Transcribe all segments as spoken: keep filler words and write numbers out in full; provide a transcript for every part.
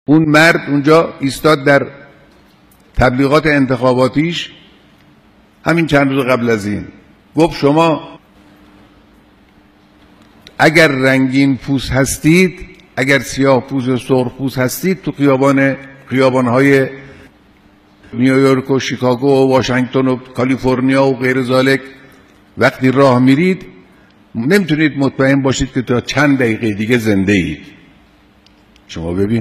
اون مرد اونجا ایستاد در تبلیغات انتخاباتیش همین چند روز قبل از این گفت شما اگر رنگین پوست هستید، اگر سیاه پوست و سرخ پوست هستید، تو خیابان خیابان‌های نیویورک و شیکاگو و واشنگتن و کالیفرنیا و غیر ذالک وقتی راه میرید نمیتونید مطمئن باشید که تا چند دقیقه دیگه زنده اید. شما ببین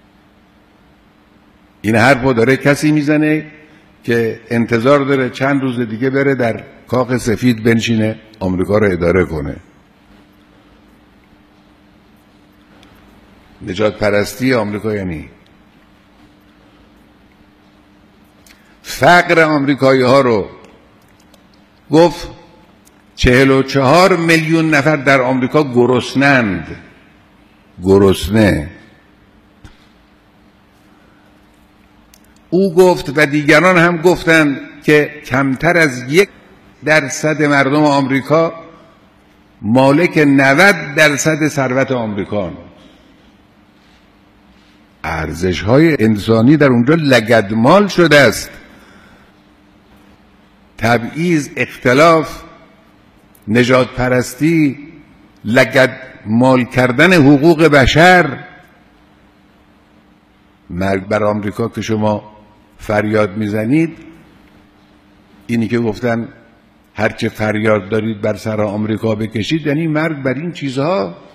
این حرفو داره کسی میزنه که انتظار داره چند روز دیگه بره در کاخ سفید بنشینه آمریکا رو اداره کنه. نجات پرستی آمریکا یعنی فقر آمریکایی ها رو گفت چهل و چهار میلیون نفر در آمریکا گرسنند، گرسنه. او گفت و دیگران هم گفتند که کمتر از یک درصد مردم آمریکا مالک نود درصد ثروت آمریکا. ارزش‌های انسانی در اونجا لگدمال شده است. تبعیض، اختلاف، نژاد پرستی، لگدمال کردن حقوق بشر. مرگ بر آمریکا که شما فریاد میزنید، اینی که گفتن هرچه فریاد دارید بر سر آمریکا بکشید، یعنی مرگ بر این چیزها.